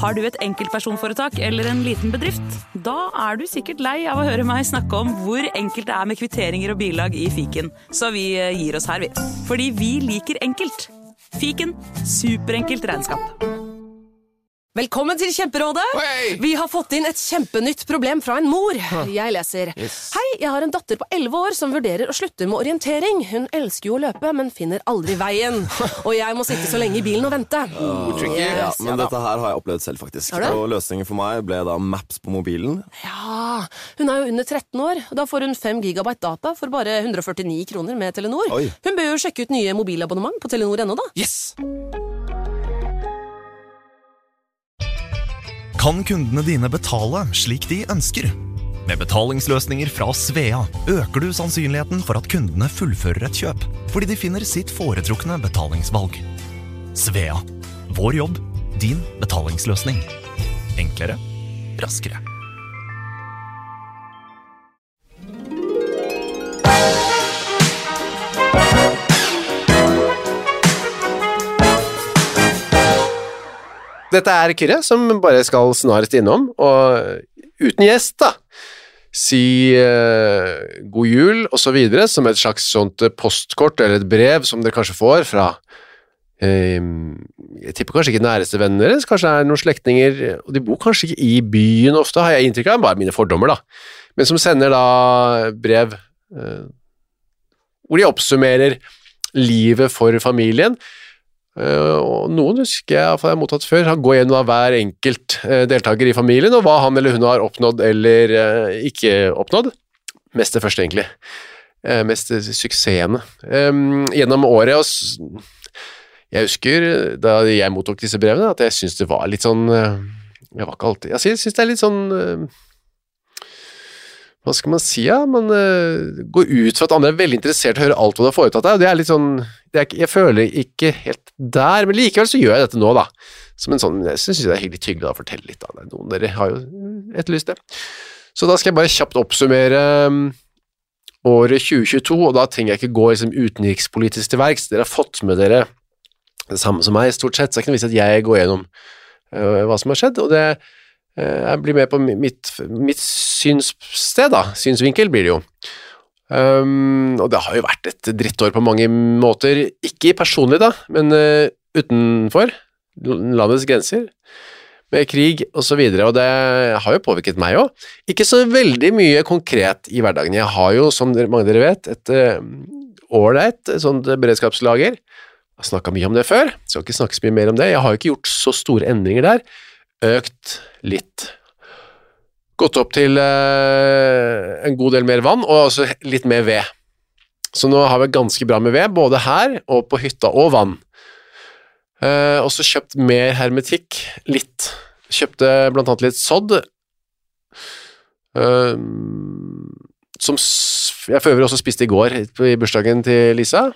Har du et enkeltpersonforetak eller en liten bedrift? Da du sikkert lei av å høre meg snakke om hvor enkelt det med kvitteringer og bilag i fiken. Så vi gir oss her, vi. Fordi vi liker enkelt. Fiken, superenkelt regnskap. Velkommen til Kjemperådet. Hey! Vi har fått inn et kjempenytt problem fra en mor. Jeg leser. Yes. Hei, jeg har en datter på 11 år som vurderer å slutte med orientering. Hun elsker jo å løpe, men finner aldri veien. Og jeg må sitte så lenge i bilen og vente. Ja, men dette her har jeg opplevd selv faktisk. Og løsningen for meg ble da Maps på mobilen. Ja, hun jo under 13 år. Da får hun 5 gigabyte data for bare 149 kroner med Telenor. Oi. Hun bør jo sjekke ut nye mobilabonnement på Telenor.no da. Yes! Kan kundene dine betale slik de ønsker? Med betalingsløsninger fra Svea øker du sannsynligheten for at kundene fullfører et kjøp, fordi de finner sitt foretrukne betalingsvalg. Svea. Vår jobb, din betalingsløsning. Enklere, raskere. Dette Kyrre, som bare skal snarest innom, og uten gjest da, si god jul og så videre, som et slags sånt postkort eller et brev som dere kanskje får fra, jeg tipper kanskje ikke næreste venner deres, kanskje noen slektninger, og de bor kanskje ikke i byen ofte, har jeg inntrykk av, bare mine fordommer da, men som sender da brev hvor de oppsummerer livet for familien, og noen husker jeg har mottatt før, han går gjennom hver enkelt deltaker i familien, og hva han eller hun har oppnådd eller ikke oppnådd. Mest det første egentlig. Mest suksessene. Gjennom året, jeg husker da jeg mottok disse brevene, at jeg synes det var litt sånn, jeg var ikke alltid, jeg synes det litt sånn, hva skal man si, ja? Man går ut for at andre veldig interessert i å høre alt hva du har foretatt deg, og det litt sånn, jeg føler ikke helt der, men likevel så gjør jeg dette nå da, som en sånn, jeg synes det litt hyggelig å fortelle litt da, noen dere har jo etterlyst det. Så da skal jeg bare kjapt oppsummere året 2022, og da trenger jeg ikke gå liksom, utenrikspolitisk til verks, dere har fått med dere det samme som meg stort sett, så jeg kan vise at jeg går gjennom hva som har skjedd, og det jeg blir med på mitt synssted da, synsvinkel blir det jo. Og det har jo vært et drittår på mange måter, ikke personlig da, men utenfor landets grenser, med krig og så videre, og det har jo påvirket meg også. Ikke så veldig mye konkret i hverdagen. Jeg har jo, som mange dere vet, et ålreit sånt beredskapslager. Jeg har snakket mye om det før, skal ikke snakke så mye mer om det. Jeg har jo ikke gjort så store endringer der, økt litt, gått opp til en god del mer vann, og også litt mer ved. Så nå har vi ganske bra med ved, både her og på hytta og vann. Og så kjøpt mer hermetikk, litt. Kjøpte blant annet litt sodd, som jeg for øvrig også spiste i går i bursdagen til Lisa.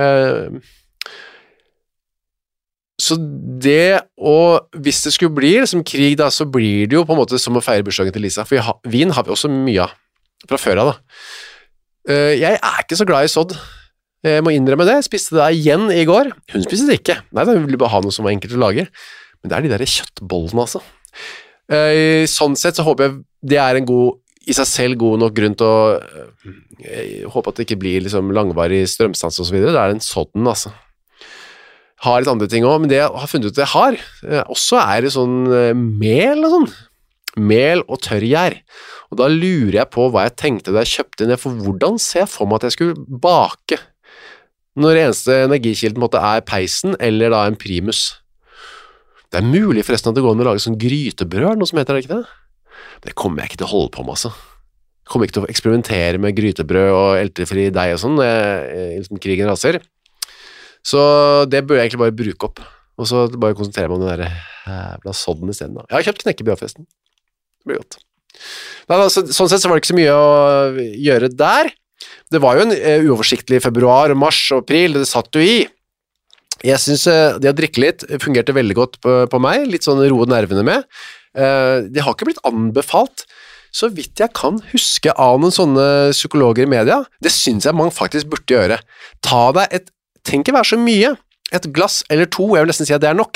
Så det, og hvis det skulle bli som krig da, så blir det jo på en måte som å feire bursdagen til Lisa, for vin har vi også mye av fra før av da. Jeg ikke så glad i sodd, jeg må innrømme det, jeg spiste det igjen i går, hun spiste det ikke, nei da, hun ville bare ha noe som var enkelt å lage, men det de der kjøttbollene altså. Sånn sett så håper jeg det en god, i seg selv god nok grunn til å håpe at det ikke blir liksom langvarig strømstans og så videre, det den sodden altså. Har litt andre ting også, men det jeg har funnet ut at jeg har, også det sånn mel og sånn, mel og tørrgjær, og da lurer jeg på hva jeg tenkte da jeg kjøpte den, for hvordan ser jeg for meg at jeg skulle bake, når det eneste energikilden måtte peisen, eller da en primus. Det mulig forresten at det går an å lage sånn grytebrød, noe som heter det, ikke det? Det kommer jeg ikke til å holde på med, altså. Jeg kommer ikke til å eksperimentere med grytebrød og eltefri deig og sånn, liksom krigen raser. Så det bør jeg egentlig bare bruke opp, og så bare konsentrere meg om den der jævla sodden i stedet da. Jeg har kjøpt knekkebrød forresten, det blir godt. Sånn sett så var det ikke så mye å gjøre der. Det var jo en uoversiktlig februar, mars og april, det satt jo i. Jeg synes det å drikke litt fungerte veldig godt på meg, litt sånn roe nervene med. Det har ikke blitt anbefalt, så vidt jeg kan huske av noen sånne psykologer i media. Det synes jeg man faktisk burde gjøre. Ta deg tenk ikke være så mye, et glass eller to, jeg vil nesten si at det nok.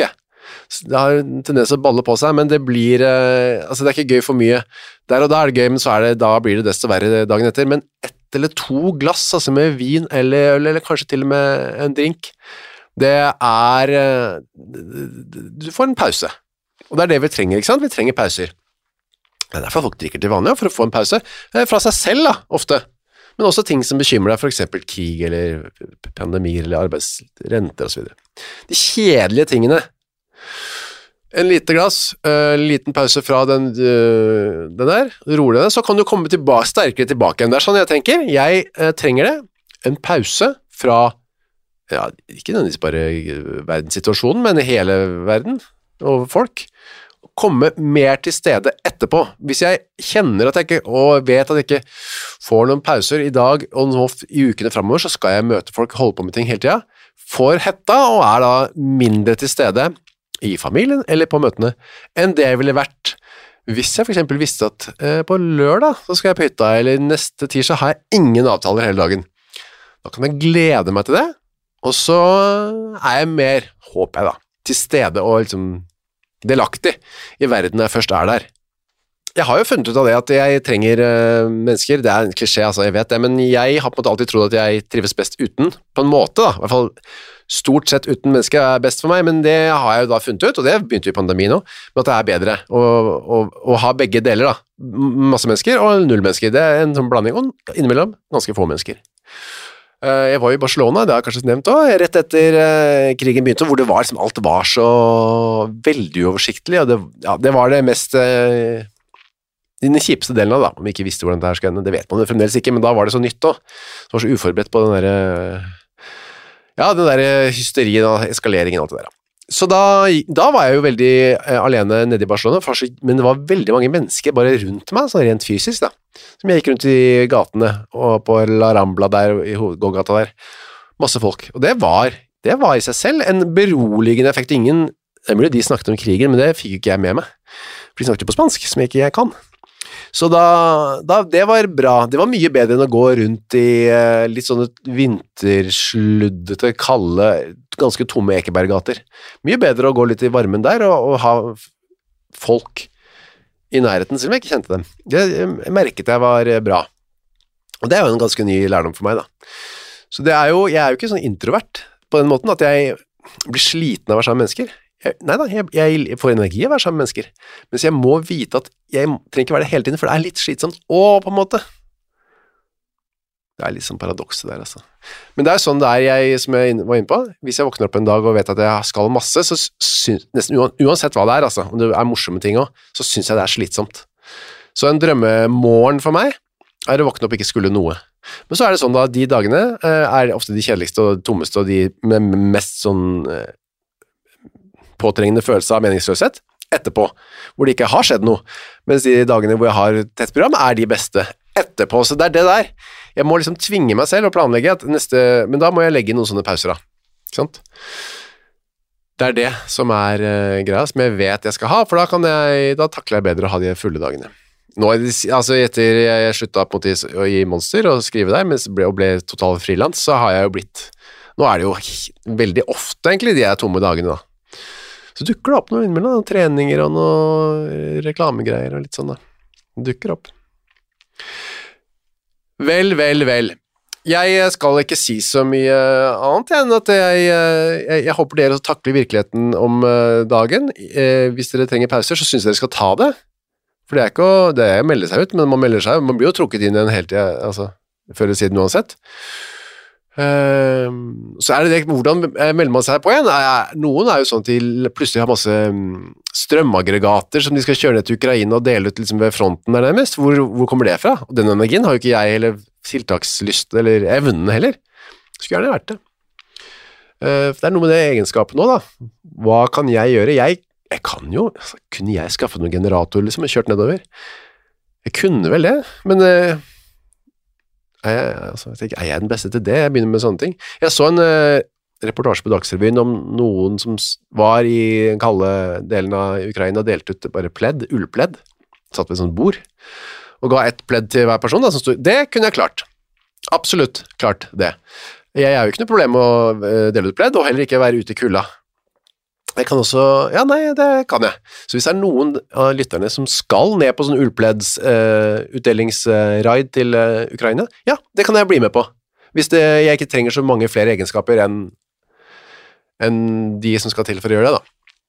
Det har en tendens å balle på seg, men det blir, altså det er ikke gøy for mye. Der og da er det gøy, men da blir det desto verre dagen etter. Men 1 eller 2 glass, altså med vin eller øl, eller kanskje til og med en drink, det er, du får en pause. Og det er det vi trenger, ikke sant? Vi trenger pauser. Det er derfor folk drikker til vanlig, for å få en pause fra seg selv da, ofte. Men også ting som bekymrer deg, for eksempel krig eller pandemier eller arbeidsrenter og så videre. De kjedelige tingene. En lite glass, en liten pause fra den der, rolig den, så kan du komme sterkere tilbake igjen. Det er sånn jeg tenker. Jeg trenger det. En pause fra, ja, ikke nødvendigvis bare verdenssituasjonen, men hele verden og folk. Komme mer til stede etterpå. Hvis jeg kjenner at jeg ikke, og vet at jeg ikke får noen pauser i dag og nå i ukene fremover, så skal jeg møte folk, holde på med ting hele tiden, får hetta og er da mindre til stede i familien eller på møtene enn det ville vært hvis jeg for eksempel visste at på lørdag så skal jeg på hytta, eller neste tirsdag har jeg ingen avtaler hele dagen. Da kan jeg glede meg til det, og så er jeg mer, håper jeg da, til stede og liksom delaktig i verden når jeg først er der. Jeg har jo funnet ut av det at jeg trenger mennesker, det er en klisjé, altså jeg vet det, men jeg har på en måte alltid trodd at jeg trives best uten, på en måte da, i hvert fall stort sett uten mennesker er best for meg, men det har jeg jo da funnet ut, og det begynte jo i pandemien nå, men at det er bedre å ha begge deler da, masse mennesker og 0 mennesker, det er en sånn blanding, og innimellom ganske få mennesker. Jeg var i Barcelona, det har jeg kanskje nevnt også, rett etter krigen begynte, hvor det var liksom, alt var så veldig uoversiktlig, og det var det mest, den kjipeste delen av det, om vi ikke visste hvordan det her skal ende, det vet man jo fremdeles ikke, men da var det så nytt da, det var så uforberedt på den der hysterien og eskaleringen og alt det der. Så da var jeg jo veldig alene nede i Barcelona, men det var veldig mange mennesker bare rundt meg, sånn rent fysisk da, som jeg gikk rundt i gatene og på La Rambla der, i gågata der, masse folk, og det var i seg selv en beroligende effekt. De snakket om krigen, men det fikk ikke jeg med meg, for de snakket på spansk, som ikke jeg kan. Så det var bra, det var mye bedre enn å gå rundt i litt sånne vintersluddete, kalde, ganske tomme Ekeberggater. Mye bedre å gå litt i varmen der og ha folk i nærheten, selv om jeg ikke kjente dem. Det merket jeg var bra. Og det er jo en ganske ny lærdom for meg da. Så jeg er jo ikke sånn introvert på den måten at jeg blir sliten av å være sammen med mennesker. Neida, jeg får energi av å være sammen med mennesker, mens jeg må vite at jeg trenger ikke være det hele tiden, for det er litt slitsomt, på en måte. Det er litt sånn paradokset der, altså. Men det er sånn det er, som jeg var inne på, hvis jeg våkner opp en dag og vet at jeg skal masse, så nesten uansett hva det er, altså, om det er morsomme ting også, så synes jeg det er slitsomt. Så en drømmemorgen for meg er å våkne opp ikke skulle noe. Men så er det sånn da, de dagene er ofte de kjedeligste og tommeste, og de med mest sånn påtrengende følelse av meningsløshet etterpå, hvor det ikke har skjedd noe, mens de dagene hvor jeg har tett program er de beste etterpå, så det er det der. Jeg må liksom tvinge meg selv og planlegge at men da må jeg legge noen sånne pauser da, ikke sant? Det er det som er greia, som jeg vet jeg skal ha, for da takler jeg bedre å ha de fulle dagene. Nå, altså etter jeg sluttet på en måte å gi Monster og skrive der, mens jeg ble total frilans, så har jeg jo blitt, nå er det jo veldig ofte egentlig de tomme dagene da. Så dukker det opp noe innimellom, noen treninger og noen reklamegreier og litt sånn da. Det dukker opp. Vel. Jeg skal ikke si så mye annet enn at jeg håper dere takler virkeligheten om dagen. Hvis dere trenger pauser, så synes jeg dere skal ta det. For det er ikke det er å melde seg ut, men man blir jo trukket inn i en hele tiden, altså, før eller siden uansett. Så er det hvordan melder man seg på igjen? Noen er jo sånn til plutselig har masse strømaggregater som de skal kjøre ned til Ukraina og dele ut liksom ved fronten der nærmest. Hvor kommer det fra? Og den energien har jo ikke jeg eller tiltakslyst eller evnen heller. Skulle gjerne vært det. Det er noe med det egenskapet nå da. Hva kan jeg gjøre? Jeg kan jo, kunne jeg skaffet noen generator liksom og kjørt nedover? Jeg kunne vel det, men er jeg den beste til det? Jeg begynner med sånne ting. Jeg så en reportasje på Dagsrevyen om noen som var i den kalde delen av Ukraina og delte ut bare ullpledd, satt ved et sånt bord, og ga et pledd til hver person da, som stod. Det kunne jeg klart. Absolutt klart det. Jeg har jo ikke noe problem med å dele ut pledd, og heller ikke være ute i kulda. Jeg kan også, ja nei, det kan jeg. Så hvis det noen av lytterne som skal ned på sånn Ulpleds utdelingsraid til Ukraina, ja, det kan jeg bli med på. Hvis jeg ikke trenger så mange flere egenskaper enn de som skal til for å gjøre det da.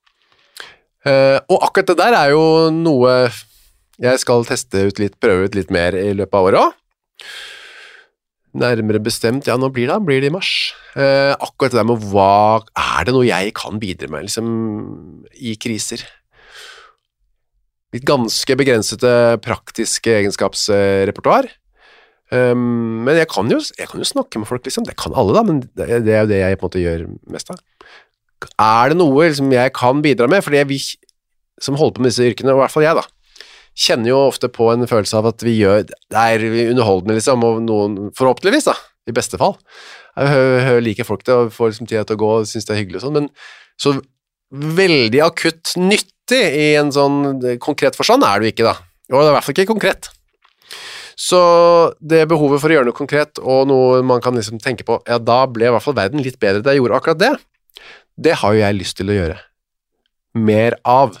Og akkurat det der jo noe jeg skal prøve ut litt mer i løpet av året også. Nærmere bestemt, ja, nå blir det i mars. Akkurat det der med hva det noe jeg kan bidra med, liksom, i kriser? Litt ganske begrensete praktiske egenskapsrepertoar. Men jeg kan jo snakke med folk, liksom. Det kan alle da, men det jo det jeg på en måte gjør mest av. Det noe liksom, jeg kan bidra med? Fordi vi som holder på med disse yrkene, i hvert fall jeg da, kjenner jo ofte på en følelse av at vi gjør, det underholdende liksom, og noen, forhåpentligvis da, i beste fall. Jeg liker folk det, og får liksom tid til å gå, og synes det hyggelig og sånn, men så veldig akutt nyttig i en sånn konkret forstand det jo ikke da, og det i hvert fall ikke konkret. Så det behovet for å gjøre noe konkret, og noe man kan liksom tenke på, ja da ble i hvert fall verden litt bedre da jeg gjorde akkurat det. Det har jo jeg lyst til å gjøre. Mer av.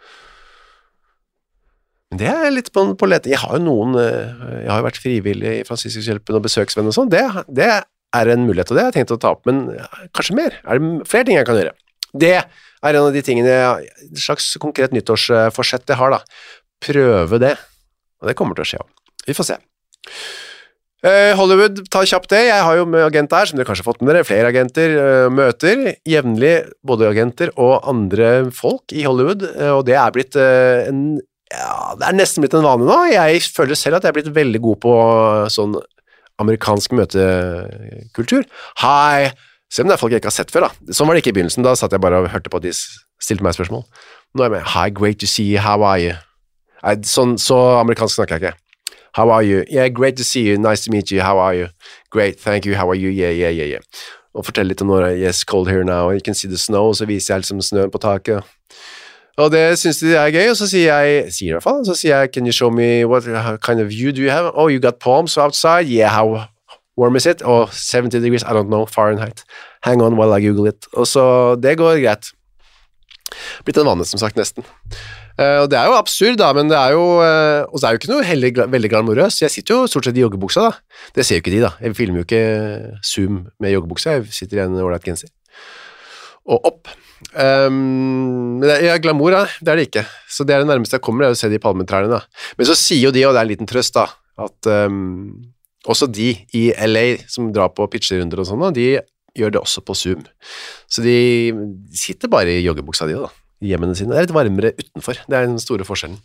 Men det litt på lete. Jeg har jo vært frivillig i Fransiskushjelpen og besøksvenn og sånn. Det en mulighet, og det har jeg tenkt å ta opp, men kanskje mer. Det flere ting jeg kan gjøre? Det en av de tingene, et slags konkret nyttårsforsett jeg har da. Prøve det. Og det kommer til å skje. Vi får se. Hollywood, ta kjapt det. Jeg har jo med agent her, som dere kanskje har fått med dere, flere agenter, møter, jevnlig både agenter og andre folk i Hollywood, og det blitt det nesten blitt en vane nå. Jeg føler selv at jeg blitt veldig god på sånn amerikansk møtekultur. Hei, se om det folk jeg ikke har sett før da. Sånn var det ikke i begynnelsen, da satt jeg bare og hørte på at de stilte meg spørsmål. Nå jeg med, hi, great to see you, how are you? Så amerikansk snakker jeg ikke. How are you? Yeah, great to see you. Nice to meet you. How are you? Great, thank you. How are you? Yeah. Og fortell litt om når yes, cold here now. You can see the snow. Så viser jeg liksom snøen på taket. Og det synes de gøy. Og så sier i hvert fall, så sier jeg, can you show me what kind of view do you have? Oh, you got palms outside? Yeah, how warm is it? Oh, 70 degrees. I don't know. Fahrenheit. Hang on while I Google it. Og så, det går greit. Blitt en vane, som sagt, nesten. Og det jo absurd da, men det jo og så jo ikke noe heller veldig glamorøst. Jeg sitter jo stort sett i joggebuksa da. Det ser jo ikke de da. Jeg filmer jo ikke Zoom med joggebuksa. Jeg sitter i en ålreit genser. Og opp. Men glamour da, det det ikke. Så det det nærmeste jeg kommer, å se de palmetrærne da. Men så sier jo de, og det en liten trøst da, at også de i LA som drar på pitcherunder og sånn da, de gjør det også på Zoom. Så de sitter bare i joggebuksa de da. Hjemmene sine. Det litt varmere utenfor. Det den store forskjellen.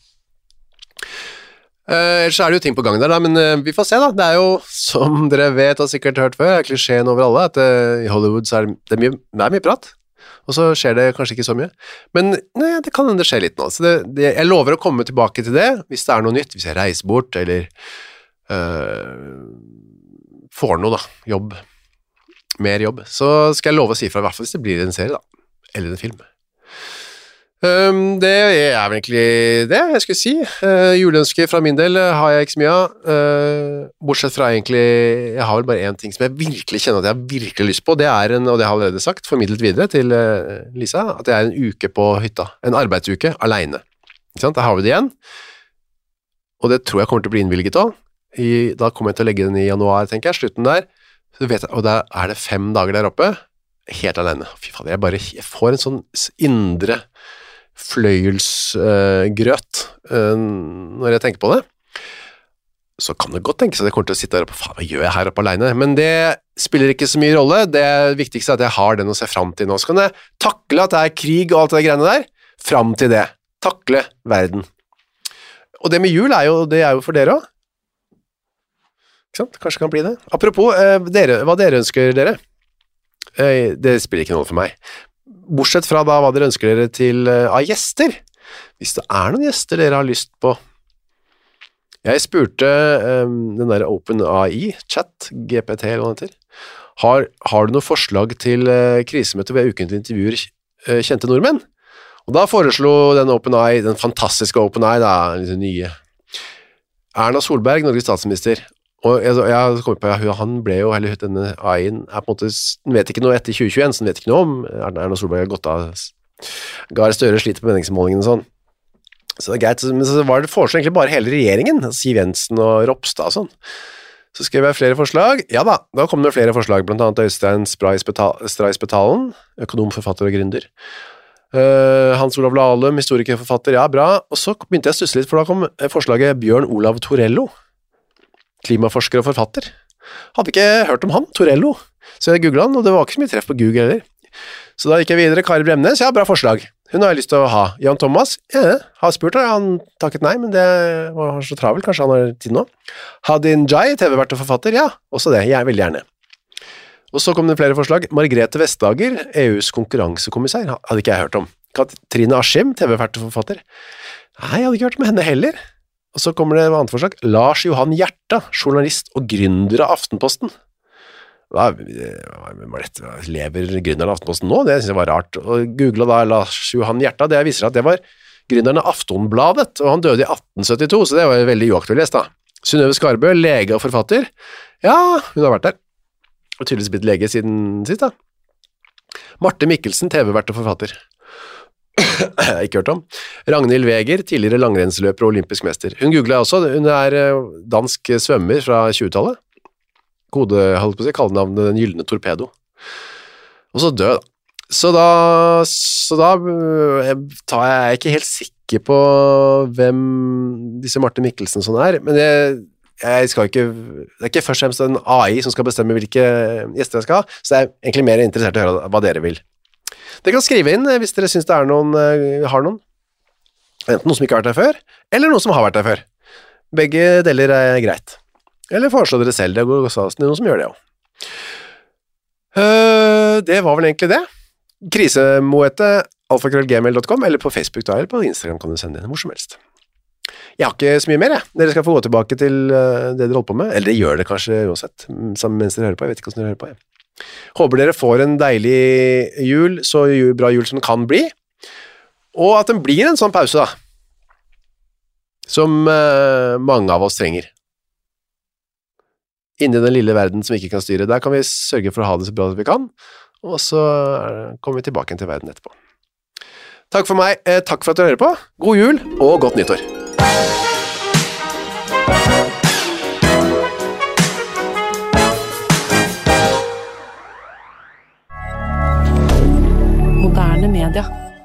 Ellers det jo ting på gang der da, men vi får se da. Det jo, som dere vet og sikkert hørt før, klisjeen over alle, at i Hollywood så det mye prat, og så skjer det kanskje ikke så mye. Men nei, det kan det skje litt nå. Så jeg lover å komme tilbake til det, hvis det noe nytt, hvis jeg reiser bort, eller får noe da, jobb, mer jobb, så skal jeg love å si fra, i hvert fall hvis det blir en serie da, eller en film. Det vel egentlig det jeg skulle si. Juleønsker fra min del har jeg ikke så mye av, bortsett fra egentlig, jeg har vel bare en ting som jeg virkelig kjenner at jeg virkelig har lyst på, det og det har jeg allerede sagt, formidlet videre til Lisa, at det en uke på hytta, en arbeidsuke, alene. Ikke sant? Da har vi det igjen, og det tror jeg kommer til å bli innvilget også. Da kommer jeg til å legge den i januar, tenker jeg, slutten der, så vet jeg, og da det 5 dager der oppe, helt alene. Fy faen, jeg får en sånn indre fløyelsgrøt når jeg tenker på det, så kan det godt tenkes at jeg kommer til å sitte der oppe, faen, hva gjør jeg her oppe alene? Men det spiller ikke så mye rolle, det viktigste at jeg har den å se frem til nå, så kan jeg takle at det krig og alt det greiene der, frem til det, takle verden. Og det med jul det jo for dere også, ikke sant? Kanskje kan bli det. Apropos, hva dere ønsker dere? Det spiller ikke noe for meg. Bortsett fra da hva dere ønsker dere til av gjester. Hvis det noen gjester dere har lyst på. Jeg spurte den der OpenAI, chat, GPT eller hva det heter. Har du noe forslag til krisemøte ved ukentlig intervjuer kjente nordmenn? Og da foreslo den OpenAI, den fantastiske OpenAI, da, litt nye. Erna Solberg, Norges statsminister. Og jeg kom på, han ble jo, eller denne AI-en på en måte, den vet ikke noe etter 2021, så den vet ikke noe om Erna Solberg har gått av Gahr Støre sliter på meningsmålingen og sånn. Så det greit, men så var det foreslår egentlig bare hele regjeringen, Siv Jensen og Ropstad og sånn. Så skrev jeg flere forslag. Ja da kom det flere forslag, blant annet Øystein Stray-Spetalen, økonom, forfatter og gründer. Hans Olav Lahlum, historiker, forfatter, ja, bra. Og så begynte jeg å stusse litt, for da kom forslaget Bjørn Olav Torello, klimaforsker og forfatter. Hadde ikke hørt om han, Torello. Så jeg googlet han, og det var ikke så mye treff på Google heller. Så da gikk jeg videre, Kari Bremnes, ja, bra forslag. Hun har jeg lyst til å ha. Jan Thomas, ja, har spurt, han takket nei, men det var så travelt, kanskje han har tid nå. Hadin Jai, TV-vert og forfatter, ja, også det, jeg veldig gjerne. Og så kom det flere forslag. Margrethe Vestager, EUs konkurransekommissær, hadde ikke jeg hørt om. Katrine Askim, TV-vert og forfatter. Nei, jeg hadde ikke hørt om henne heller. Og så kommer det et annet forslag. Lars Johan Hjerta, journalist og gründer av Aftenposten. Lever gründeren av Aftenposten nå? Det synes jeg var rart. Og googlet da Lars Johan Hjerta, det viser at det var gründeren av Aftonbladet, og han døde i 1872, så det var veldig uaktuelt lest da. Synnøve Skarbø, lege og forfatter. Ja, hun har vært der. Og tydeligvis blitt lege siden sist da. Marte Mikkelsen, TV-vert og forfatter. Ikke hørt om. Ragnhild Weger, tidligere langrennsløper og olympisk mester. Hun googlet jeg også, hun er dansk svømmer fra 20-tallet. Kallenavnet Den Gyldne Torpedo. Og så død. Så da tar jeg ikke helt sikker på hvem disse Marte Mikkelsen sånn er, men jeg skal ikke, det er ikke først og fremst en AI som skal bestemme hvilke gjester jeg skal ha, så jeg er egentlig mer interessert i å høre hva dere vil. Dere kan skrive inn hvis dere synes det er noen, har noen. Enten noen som ikke har vært der før, eller noen som har vært der før. Begge deler er greit. Eller foreslå dere selv, det går også noen som gjør det også. Det var vel egentlig det. Krisemoete, alfakrøllgmail.com, eller på Facebook da, eller på Instagram kan du sende inn hvor som helst. Jeg har ikke så mye mer, jeg. Dere skal få gå tilbake til det dere holder på med, eller det gjør det kanskje uansett, sammen mens dere hører på, jeg vet ikke hvordan dere hører på. Håper dere får en deilig jul, så bra jul som den kan bli, og at den blir en sånn pause da, som mange av oss trenger. Inni den lille verden som vi ikke kan styre. Der kan vi sørge for å ha det så bra vi kan, og så kommer vi tilbake til verden etterpå. Takk for meg, takk for at dere hører på. God jul og godt nyttår. Moderne media.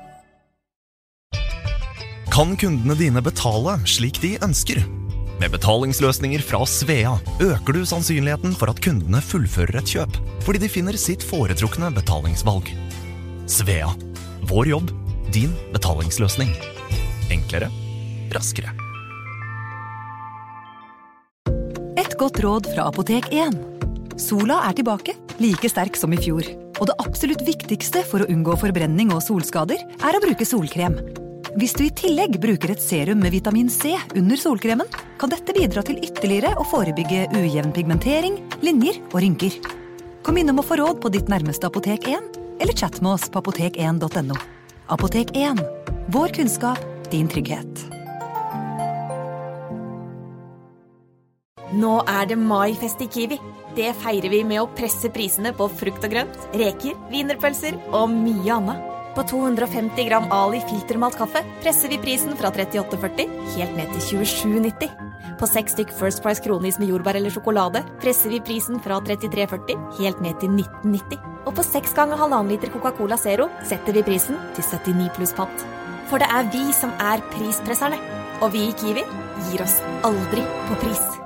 Kan kundene dine betale slik de ønsker? Med betalingsløsninger fra Svea øker du sannsynligheten for at kundene fullfører et kjøp, fordi de finner sitt foretrukne betalingsvalg. Svea. Vår jobb. Din betalingsløsning. Enklere. Raskere. Et godt råd fra Apotek 1. Sola er tilbake, like sterk som i fjor. Og det absolutt viktigste for å unngå forbrenning og solskader er å bruke solkrem. Hvis du i tillegg bruker et serum med vitamin C under solkremen, kan dette bidra til ytterligere å forebygge ujevn pigmentering, linjer og rynker. Kom innom å få råd på ditt nærmeste Apotek 1, eller chat med oss på apotek1.no. Apotek 1. Vår kunnskap, din trygghet. Nå er det maifest i Kiwi. Det feirer vi med å presse prisene på frukt og grønt, reker, wienerpølser og mye annet. På 250 gram Ali filtermalt kaffe presser vi prisen fra 38,40 helt ned til 27,90. På 6 stykk First Price kronis med jordbær eller sjokolade presser vi prisen fra 33,40 helt ned til 19,90. Og på 6 ganger 1,5 liter Coca-Cola Zero setter vi prisen til 79 pluss pant. For det er vi som er prispresserne. Og vi i Kiwi gir oss aldri på pris.